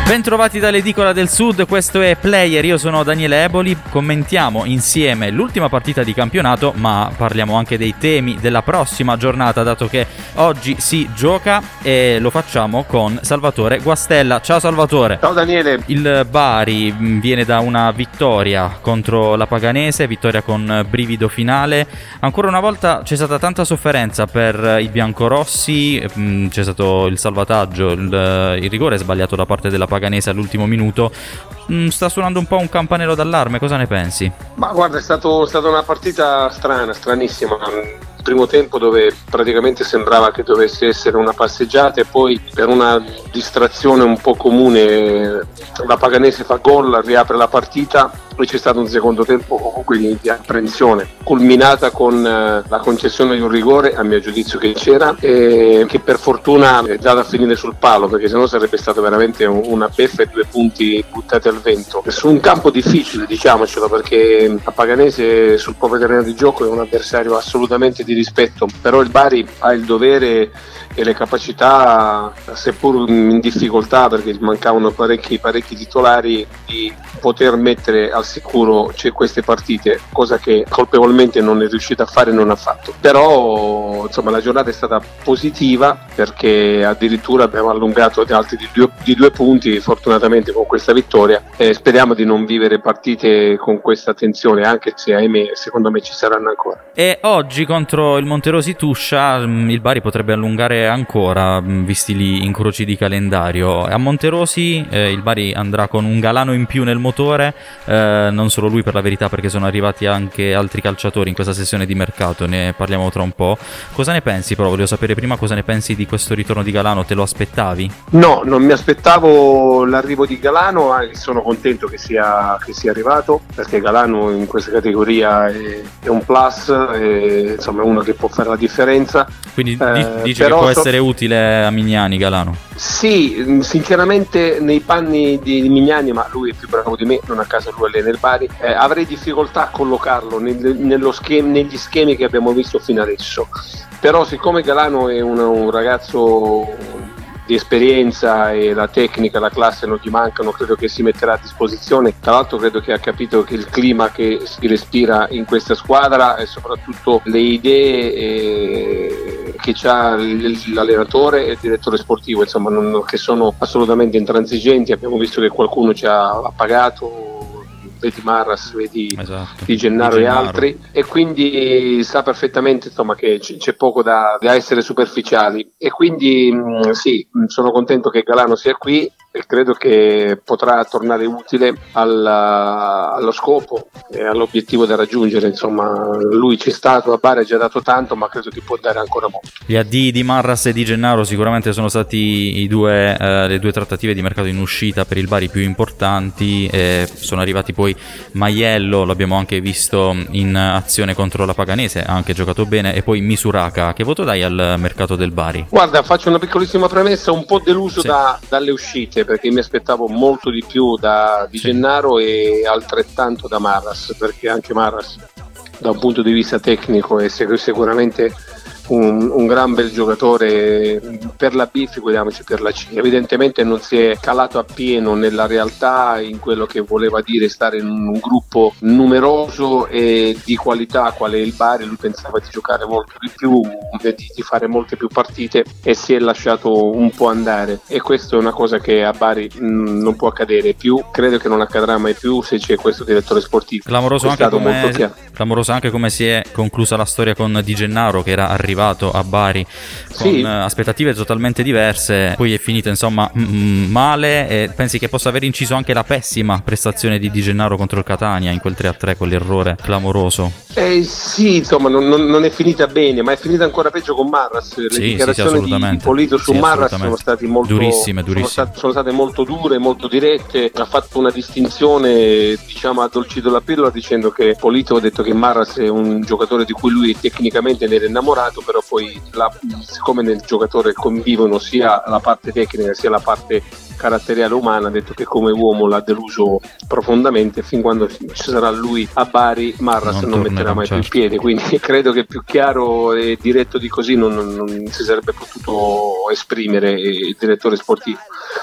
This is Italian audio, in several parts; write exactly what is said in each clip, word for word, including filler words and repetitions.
Bentrovati dall'Edicola del Sud, questo è Player, io sono Daniele Eboli, commentiamo insieme l'ultima partita di campionato, ma parliamo anche dei temi della prossima giornata, dato che oggi si gioca, e lo facciamo con Salvatore Guastella. Ciao Salvatore. Ciao Daniele. Il Bari viene da una vittoria contro la Paganese, vittoria con brivido finale. Ancora una volta c'è stata tanta sofferenza per i biancorossi, c'è stato il salvataggio, il, il rigore sbagliato da parte della Paganese all'ultimo minuto. Mm, sta suonando un po' un campanello d'allarme, cosa ne pensi? Ma guarda, è stato, è stata una partita strana, stranissima. Il primo tempo dove praticamente sembrava che dovesse essere una passeggiata, e poi per una distrazione un po' comune la Paganese fa gol, riapre la partita, poi c'è stato un secondo tempo comunque di, di apprensione, culminata con eh, la concessione di un rigore, a mio giudizio che c'era, e che per fortuna è andata a finire sul palo, perché sennò sarebbe stato veramente un, una beffa e due punti buttati al vento. Su un campo difficile, diciamocelo, perché la Paganese sul proprio terreno di gioco è un avversario assolutamente di rispetto, però il Bari ha il dovere e le capacità, seppur in difficoltà perché mancavano parecchi, parecchi titolari, di poter mettere al sicuro queste partite, cosa che colpevolmente non è riuscita a fare e non ha fatto. Però insomma la giornata è stata positiva, perché addirittura abbiamo allungato di altri di due, di due punti fortunatamente con questa vittoria, e speriamo di non vivere partite con questa tensione, anche se ahimè secondo me ci saranno ancora. E oggi contro il Monterosi Tuscia il Bari potrebbe allungare ancora, visti gli incroci di calendario. A Monterosi eh, il Bari andrà con un Galano in più nel motore, eh, non solo lui per la verità, perché sono arrivati anche altri calciatori in questa sessione di mercato, ne parliamo tra un po'. Cosa ne pensi? Però volevo sapere prima cosa ne pensi di questo ritorno di Galano, te lo aspettavi? No, non mi aspettavo l'arrivo di Galano, eh, sono contento che sia, che sia arrivato, perché Galano in questa categoria è, è un plus, è, insomma è uno che può fare la differenza. Quindi eh, dici che può so- essere utile a Mignani Galano? Sì, sinceramente nei panni di Mignani, ma lui è più bravo di me, non a caso lui allena il Bari, eh, avrei difficoltà a collocarlo nel, nello schema, negli schemi che abbiamo visto fino adesso. Però siccome Galano è un, un ragazzo di esperienza e la tecnica, la classe non gli mancano, credo che si metterà a disposizione. Tra l'altro credo che ha capito che il clima che si respira in questa squadra e soprattutto le idee e che c'ha l'allenatore e il direttore sportivo, insomma, non, che sono assolutamente intransigenti. Abbiamo visto che qualcuno ci ha pagato, vedi Marras, vedi esatto. Di Gennaro, Di Gennaro e altri, e quindi sa perfettamente insomma che c- c'è poco da, da essere superficiali, e quindi mh, sì, sono contento che Galano sia qui e credo che potrà tornare utile alla, allo scopo e all'obiettivo da raggiungere. Insomma, lui c'è stato, a Bari ha già dato tanto, ma credo che può dare ancora molto. Gli addii di Marras e Di Gennaro sicuramente sono stati i due, eh, le due trattative di mercato in uscita per il Bari più importanti, e sono arrivati poi Maiello, l'abbiamo anche visto in azione contro la Paganese, ha anche giocato bene, e poi Misuraka. Che voto dai al mercato del Bari? Guarda, faccio una piccolissima premessa, un po' deluso sì. da, dalle uscite, perché mi aspettavo molto di più da Di sì. Gennaro e altrettanto da Marras, perché anche Marras da un punto di vista tecnico è sicuramente Un, un gran bel giocatore. Per la B, figuriamoci per la C. Evidentemente non si è calato appieno nella realtà, in quello che voleva dire stare in un gruppo numeroso e di qualità qual è il Bari. Lui pensava di giocare molto di più, di, di fare molte più partite, e si è lasciato un po' andare, e questa è una cosa che a Bari mh, non può accadere più, credo che non accadrà mai più se c'è questo direttore sportivo. Clamoroso anche, come, clamoroso anche come si è conclusa la storia con Di Gennaro, che era arrivato a Bari con sì. aspettative totalmente diverse, poi è finita insomma m- male. E pensi che possa aver inciso anche la pessima prestazione di Di Gennaro contro il Catania in quel tre a tre, quell'errore clamoroso? Eh sì, insomma non, non, non è finita bene, ma è finita ancora peggio con Marras. Le sì, dichiarazioni sì, sì, di Polito su sì, Marras sono state molto durissime, durissime. Sono, state, sono state molto dure, molto dirette. Ha fatto una distinzione, diciamo, addolcito la pillola, dicendo che Polito ha detto che Marras è un giocatore di cui lui tecnicamente ne era innamorato, però poi la, siccome nel giocatore convivono sia la parte tecnica sia la parte caratteriale umana, ha detto che come uomo l'ha deluso profondamente. Fin quando ci sarà lui a Bari, Marras non, non metterà mai certo. più il piede, quindi credo che più chiaro e diretto di così non, non, non si sarebbe potuto esprimere il direttore sportivo.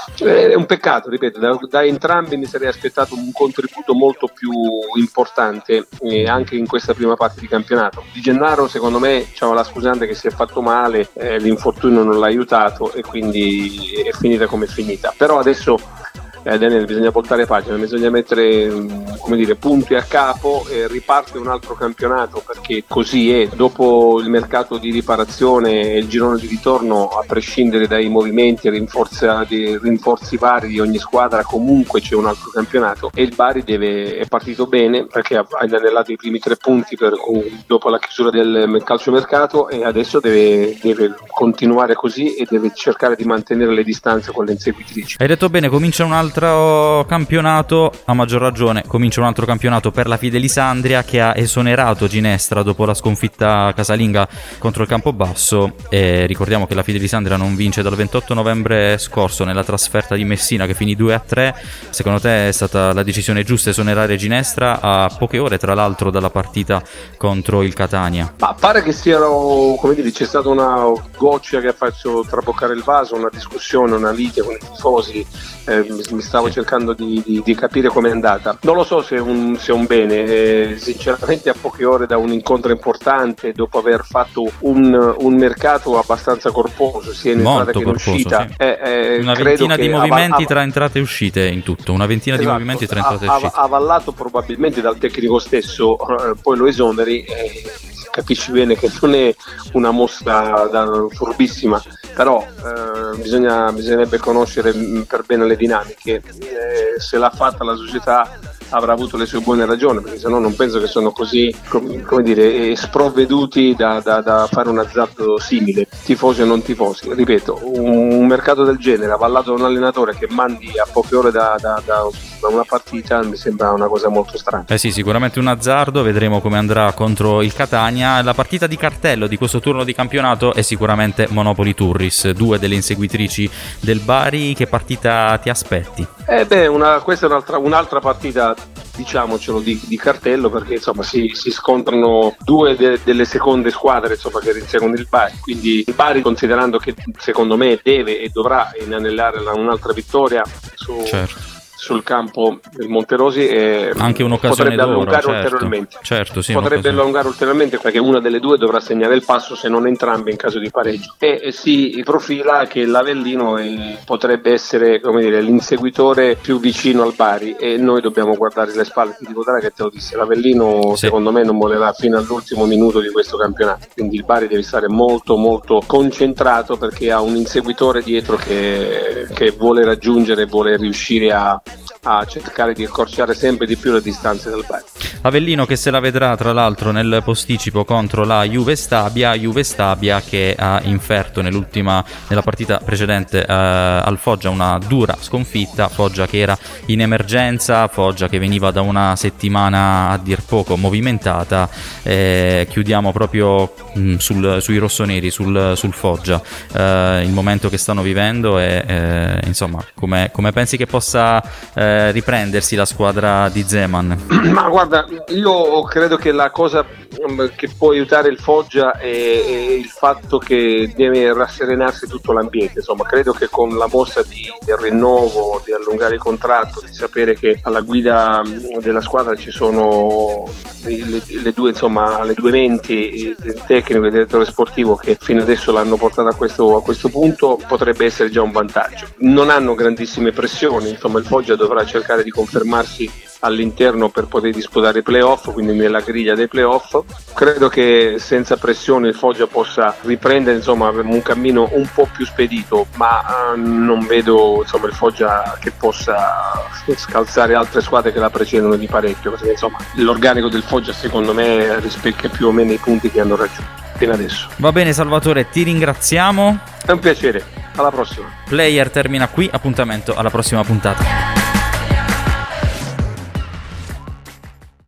È un peccato, ripeto, da, da entrambi mi sarei aspettato un contributo molto più importante eh, anche in questa prima parte di campionato. Di Gennaro secondo me c'era la scusante che si è fatto male, eh, l'infortunio non l'ha aiutato e quindi è finita come è finita. Però adesso eh, Daniele, bisogna voltare pagina, bisogna mettere come dire, punti a capo e riparte un altro campionato, perché così è. Dopo il mercato di riparazione e il girone di ritorno, a prescindere dai movimenti e rinforzi, rinforzi vari di ogni squadra, comunque c'è un altro campionato e il Bari deve, è partito bene perché ha inanellato i primi tre punti per, dopo la chiusura del calciomercato, e adesso deve, deve continuare così e deve cercare di mantenere le distanze con le inseguitrici. Hai detto bene, comincia un altro campionato, a maggior ragione comincia un altro campionato per la Fidelisandria, che ha esonerato Ginestra dopo la sconfitta casalinga contro il Campobasso. E ricordiamo che la Fidelisandria non vince dal ventotto novembre scorso nella trasferta di Messina, che finì due a tre. Secondo te è stata la decisione giusta esonerare Ginestra a poche ore tra l'altro dalla partita contro il Catania? Ma pare che siano, come dire, c'è stata una goccia che ha fatto traboccare il vaso, una discussione, una lite con i tifosi. Eh, mi stavo sì. cercando di, di, di capire com'è andata. Non lo so se è un, se è un bene, eh, sinceramente a poche ore da un incontro importante, dopo aver fatto un, un mercato abbastanza corposo sia in entrata che in uscita, sì. eh, eh, una ventina di movimenti av- tra entrate e uscite in tutto, una ventina esatto, di movimenti tra entrate av- e uscite, avallato probabilmente dal tecnico stesso, eh, poi lo esoneri, eh, capisci bene che non è una mossa da furbissima, però eh, bisogna, bisognerebbe conoscere per bene le dinamiche. Eh, se l'ha fatta la società avrà avuto le sue buone ragioni, perché sennò non penso che sono così, com- come dire, sprovveduti da, da, da fare un azzardo simile, tifosi o non tifosi. Ripeto, un, un mercato del genere avallato da un allenatore che mandi a poche ore da, da, da, da una partita mi sembra una cosa molto strana. Eh sì, sicuramente un azzardo, vedremo come andrà contro il Catania. La partita di cartello di questo turno di campionato è sicuramente Monopoli Turris, due delle inseguitrici del Bari. Che partita ti aspetti? Eh beh, una, questa è un'altra, un'altra partita, diciamocelo, di, di cartello, perché insomma si, si scontrano due de, delle seconde squadre, insomma, che inseguono il Bari, quindi il Bari, considerando che secondo me deve e dovrà inanellare un'altra vittoria su, certo. sul campo del Monterosi, eh, anche un'occasione potrebbe d'oro, allungare certo, ulteriormente certo, sì, potrebbe allungare ulteriormente, perché una delle due dovrà segnare il passo, se non entrambe in caso di pareggio, e, e si profila che l'Avellino eh, potrebbe essere, come dire, l'inseguitore più vicino al Bari, e noi dobbiamo guardare le spalle. Ti dico che te lo disse, l'Avellino sì. secondo me non mollerà fino all'ultimo minuto di questo campionato, quindi il Bari deve stare molto molto concentrato, perché ha un inseguitore dietro che, che vuole raggiungere e vuole riuscire a a cercare di accorciare sempre di più le distanze del Bari. Avellino che se la vedrà tra l'altro nel posticipo contro la Juve Stabia, Juve Stabia che ha inferto nell'ultima nella partita precedente eh, al Foggia una dura sconfitta. Foggia che era in emergenza, Foggia che veniva da una settimana a dir poco movimentata. Eh, chiudiamo proprio mh, sul, sui rossoneri, sul, sul Foggia, eh, il momento che stanno vivendo e eh, insomma come, come pensi che possa eh, riprendersi la squadra di Zeman? Ma guarda, io credo che la cosa che può aiutare il Foggia è, è il fatto che deve rasserenarsi tutto l'ambiente. Insomma, credo che con la mossa di, del rinnovo, di allungare il contratto, di sapere che alla guida della squadra ci sono le, le due, insomma, le due menti, il tecnico e il direttore sportivo, che fino adesso l'hanno portato a questo, a questo punto, potrebbe essere già un vantaggio. Non hanno grandissime pressioni, insomma il Foggia dovrà cercare di confermarsi all'interno per poter disputare i playoff, quindi nella griglia dei playoff. Credo che senza pressione il Foggia possa riprendere, insomma, un cammino un po' più spedito, ma eh, non vedo, insomma, il Foggia che possa scalzare altre squadre che la precedono di parecchio, perché insomma l'organico del Foggia secondo me rispecchia più o meno i punti che hanno raggiunto fino adesso. Va bene Salvatore, ti ringraziamo. È un piacere, alla prossima. Player termina qui, appuntamento alla prossima puntata.